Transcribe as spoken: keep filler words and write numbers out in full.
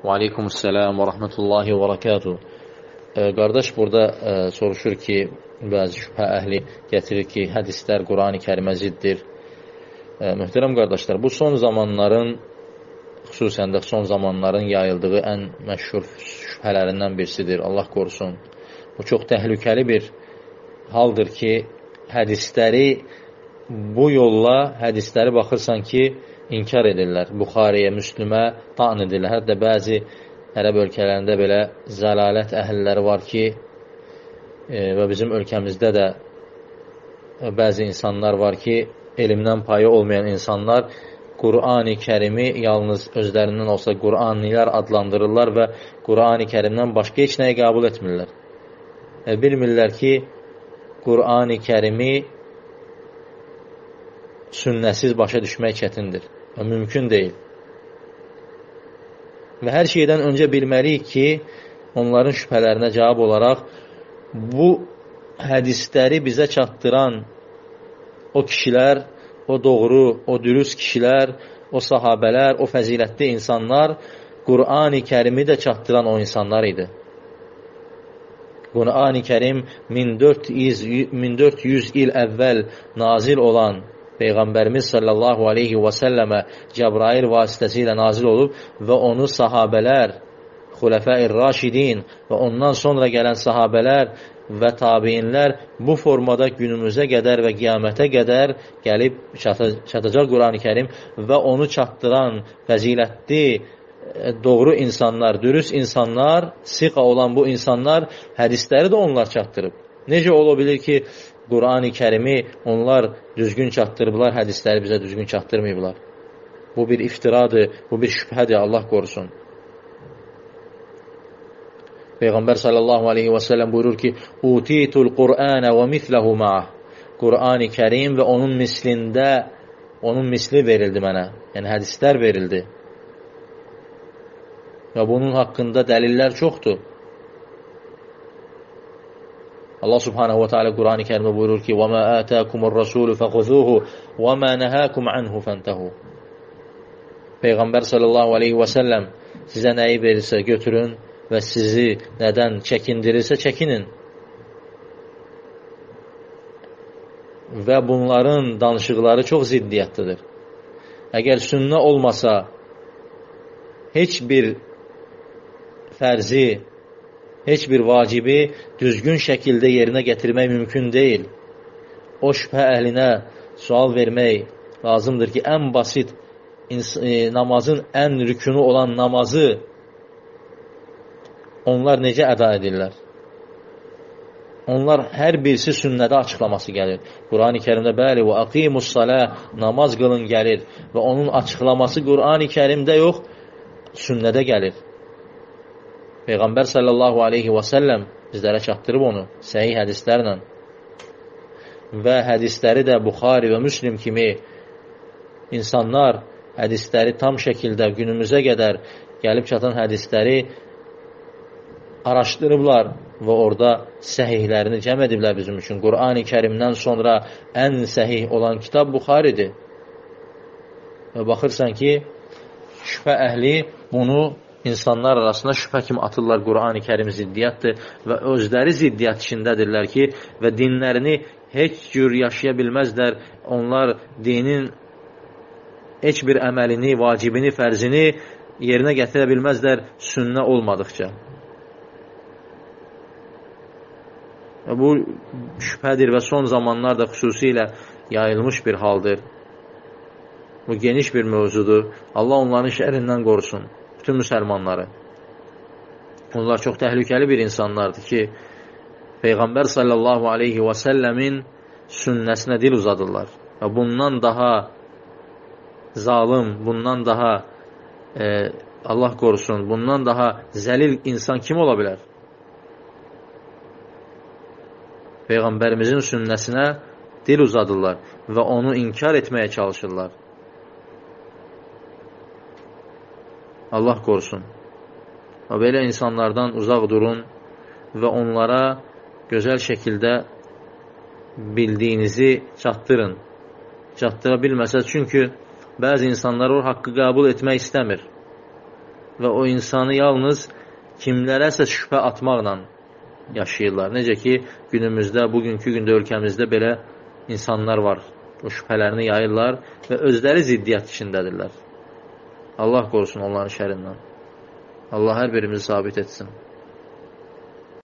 Və aleykumussalam və rəhmətullahi və barakatuhu. E, qardaş burada e, soruşur ki, bəzi şübhə əhli gətirir ki, hədislər Qurani Kərimə ziddir. E, mühtərəm qardaşlar, bu son zamanların, xüsusən də son zamanların yayıldığı ən məşhur şübhələrindən birisidir. Allah qorusun. Bu çox təhlükəli bir haldır ki, hədisləri bu yolla, hədisləri baxırsan ki, inkar edirlər. Buxariyə, Müslümə taan edirlər. Hətta bəzi ərəb ölkələrində belə zəlalət əhəlləri var ki, e, və bizim ölkəmizdə də bəzi insanlar var ki, elmdən payı olmayan insanlar Qurani Kərimi yalnız özlərindən olsa Quranilər adlandırırlar və Qurani Kərimdən başqa heç nəyi qəbul etmirlər. E, bilmirlər ki, Qurani Kərimi sünnəsiz başa düşmək çətindir və mümkün deyil. Və hər şeydən öncə bilməliyik ki, onların şübhələrinə cavab olaraq bu hədisləri bizə çatdıran o kişilər, o doğru, o dürüst kişilər, o sahabələr, o fəzilətli insanlar Qurani Kərimi də çatdıran o insanlar idi. Qurani Kərim min dörd yüz il əvvəl nazil olan Peyğəmbərimiz sallallahu aleyhi və səlləmə Cəbrail vasitəsilə nazil olub və onu sahabələr, Xulefə-i Raşidin və ondan sonra gələn sahabələr və tabiinlər bu formada günümüzə qədər və qiyamətə qədər gəlib çatacaq Qurani Kərim və onu çatdıran fəzilətli, doğru insanlar, dürüst insanlar, siqa olan bu insanlar hədisləri də onlar çatdırıb. Necə ola bilir ki, Qurani Kərimi onlar düzgün çatdırıblar, hədisləri bizə düzgün çatdırmayıblar. Bu bir iftiradır, bu bir şübhədir, Allah qorusun. Peyğəmbər sallallahu aleyhi və səlləm buyurur ki, Utitul Qur'anə və mithləhu ma'ah. Qurani Kərim və onun mislində, onun misli verildi mənə. Yəni hədislər verildi. Və bunun haqqında dəlillər çoxdur. Allah subhanahu wa ta'ala Qurani Kərimdə buyurur ki, وَمَا آتَاكُمُ الرَّسُولُ فَخُذُوهُ وَمَا نَهَاكُمْ عَنْهُ فَانْتَهُ. Peyğəmbər sallallahu aleyhi və səlləm sizə nəyi verirsə götürün və sizi nədən çəkindirirsə çəkinin. Və bunların danışıqları çox ziddiyyətlidir. Əgər sünnə olmasa, heç bir fərzi, heç bir vacibi düzgün şəkildə yerinə gətirmək mümkün deyil. O şübhə əhlinə sual vermək lazımdır ki, ən basit namazın ən rükünü olan namazı onlar necə əda edirlər? Onlar hər birisi sünnədə açıqlaması gəlir. Qurani Kərimdə bəli və aqimus-salah, namaz qılın gəlir və onun açıqlaması Qurani Kərimdə yox, sünnədə gəlir. Peyğəmbər sallallahu aleyhi və səlləm bizlərə çatdırıb onu səhih hədislərlə və hədisləri də Buxari və Müslim kimi insanlar hədisləri tam şəkildə günümüzə qədər gəlib çatan hədisləri araşdırıblar və orada səhihlərini cəm ediblər bizim üçün. Qurani Kərimdən sonra ən səhih olan kitab Buxaridir. Və baxırsan ki, şübhə əhli bunu İnsanlar arasında şübhə kimi atırlar, Qurani Kərim ziddiyyətdir və özləri ziddiyyət içindədirlər ki, və dinlərini heç cür yaşaya bilməzlər. Onlar dinin heç bir əməlini, vacibini, fərzini yerinə gətirə bilməzlər sünnə olmadıqca. Və bu şübhədir və son zamanlarda xüsusilə yayılmış bir haldır. Bu geniş bir mövzudur. Allah onların şərindən qorusun. Bütün müsəlmanları. Onlar çox təhlükəli bir insanlardır ki, Peyğəmbər sallallahu aleyhi və səlləmin sünnəsinə dil uzadırlar. Və bundan daha zalim, bundan daha e, Allah qorusun, bundan daha zəlil insan kim ola bilər? Peyğəmbərimizin sünnəsinə dil uzadırlar və onu inkar etməyə çalışırlar. Allah qorusun. Və belə insanlardan uzaq durun və onlara gözəl şəkildə bildiyinizi çatdırın. Çatdıra bilməsə, çünki bəzi insanlar o haqqı qəbul etmək istəmir. və o insanı yalnız kimlərəsə şübhə atmaqla yaşayırlar. Necə ki, günümüzdə, bugünkü gündə ölkəmizdə belə insanlar var. O şübhələrini yayırlar və özləri ziddiyyət içindədirlər. Allah qorusun onların şərindən. Allah hər birimizi sabit etsin.